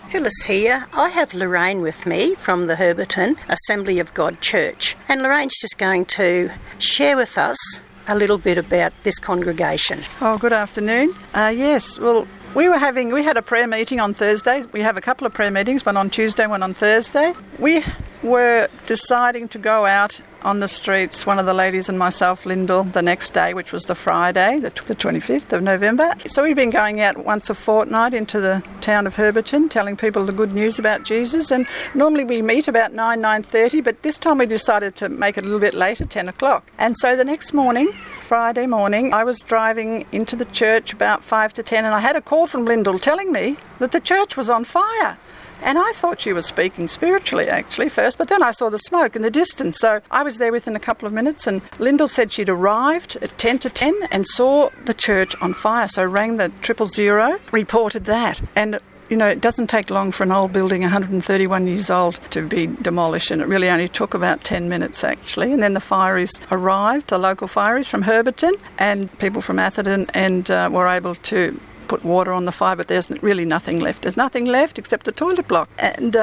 Phyllis here. I have Lorraine with me from the Herberton Assembly of God Church. And Lorraine's just going to share with us a little bit about this congregation. Oh, good afternoon. Yes, well, we had a prayer meeting on Thursday. We have a couple of prayer meetings, one on Tuesday, one on Thursday. We were deciding to go out on the streets, one of the ladies and myself, Lyndall, the next day, which was the Friday, the 25th of November. So we've been going out once a fortnight into the town of Herberton, telling people the good news about Jesus. And normally we meet about 9:30, but this time we decided to make it a little bit later, 10 o'clock. And so the next morning, Friday morning, I was driving into the church about 5 to 10, and I had a call from Lyndall telling me that the church was on fire. And I thought she was speaking spiritually, actually, first, but then I saw the smoke in the distance. So I was there within a couple of minutes, and Lyndall said she'd arrived at 10 to 10 and saw the church on fire. So rang the 000, reported that. And it doesn't take long for an old building, 131 years old, to be demolished, and it really only took about 10 minutes, actually. And then the fireys arrived, the local fireys from Herberton, and people from Atherton, and were able to put water on the fire, but there's really nothing left. There's nothing left except the toilet block. And,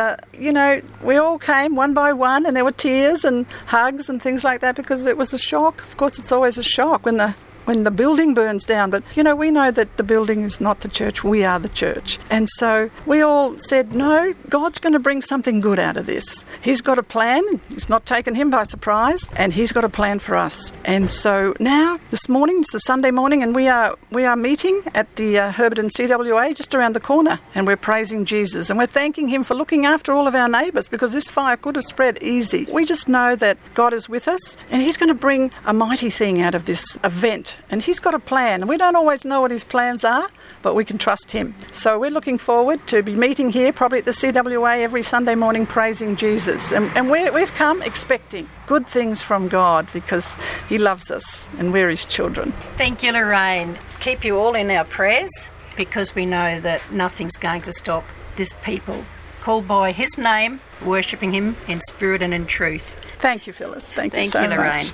we all came one by one, and there were tears and hugs and things like that, because it was a shock. Of course, it's always a shock when the building burns down. But, we know that the building is not the church. We are the church. And so we all said, no, God's going to bring something good out of this. He's got a plan. It's not taken him by surprise. And he's got a plan for us. And so now, this morning, it's a Sunday morning, and we are meeting at the Herberton CWA just around the corner. And we're praising Jesus. And we're thanking him for looking after all of our neighbours, because this fire could have spread easy. We just know that God is with us, and he's going to bring a mighty thing out of this event. And he's got a plan. We don't always know what his plans are, but we can trust him. So we're looking forward to be meeting here, probably at the CWA, every Sunday morning, praising Jesus. And we've come expecting good things from God, because he loves us and we're his children. Thank you, Lorraine. Keep you all in our prayers, because we know that nothing's going to stop this people called by his name, worshipping him in spirit and in truth. Thank you, Phyllis. Thank you so much. Thank you, Lorraine.